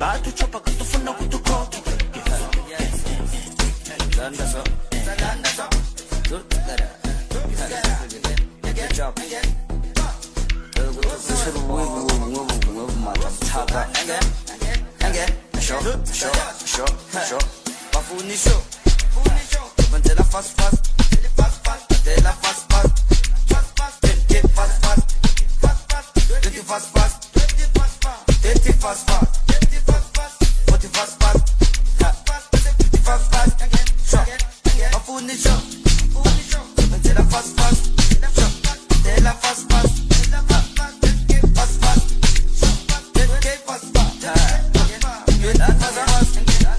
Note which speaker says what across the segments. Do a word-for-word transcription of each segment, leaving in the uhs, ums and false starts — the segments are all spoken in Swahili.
Speaker 1: batu chopa kutufuna kutukoki Zanda so Zanda so Tutkara Good job Suru wivu wivu wivu mata Taka Enge Enge Sho Sho Sho Sho Bafuni sho Mante la fast fast De la fast fast Get fast fast Get fast fast Get fast fast Forty fast fast Fifty fast fast Shot Bafuni sho Mante la fast fast De la fast fast Get fast fast Get fast fast Get fast fast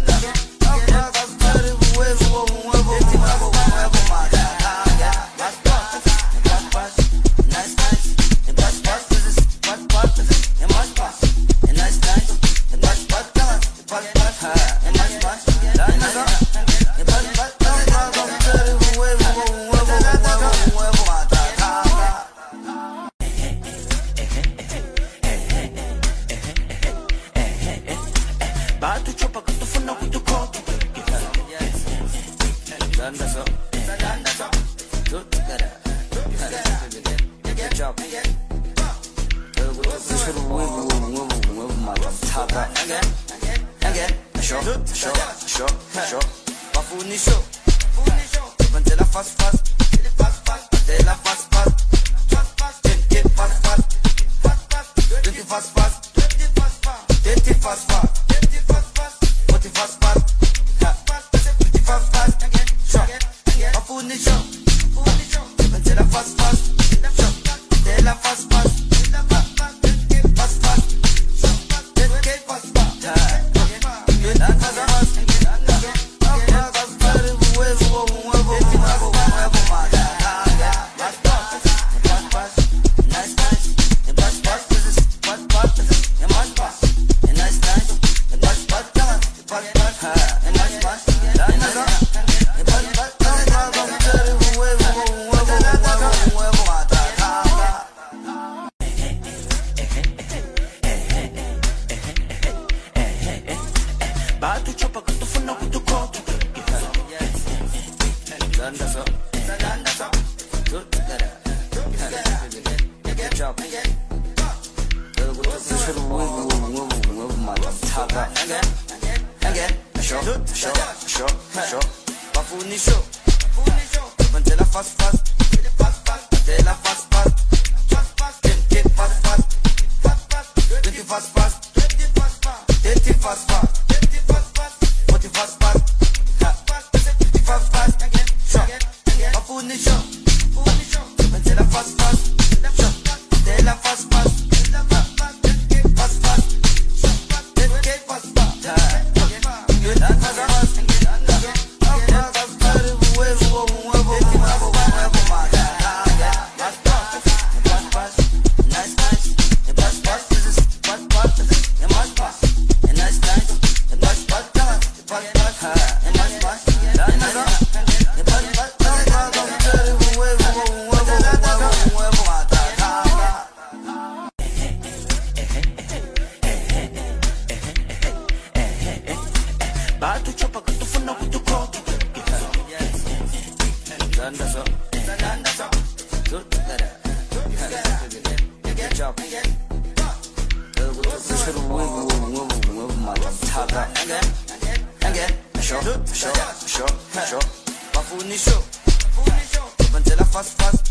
Speaker 1: Batu chopa kutufuna kutukoki Zanda so Zanda so Tutkara Good job Suru wivu wivu wivu mata Taka Enge Enge Sho Sho Sho Sho Bafuni sho Mante la fast fast De la fast fast Get fast fast Get fast fast Get fast fast Forty fast fast Fifty fast fast Shot Bafuni sho Mante la fast fast De la fast fast Get fast fast Get fast fast Get fast fast Batu chopa kutufuna kutukoki Zanda so Zanda so Tutkara Good job Suru wivu wivu wivu mata Taka Enge Enge Sho Sho Sho Sho Bafuni sho Mante la fast fast De la fast fast Get fast fast Get fast fast Get fast fast Forty fast fast Fifty fast fast Shot Bafuni sho Mante la fast fast De la fast fast Get fast fast Get fast fast Get fast fast Batu chopa kutufuna kutukoki Zanda so Zanda so Tutkara Good job Suru wivu wivu wivu mata Taka Enge Enge Sho Sho Sho Sho Bafuni sho Mante la fast fast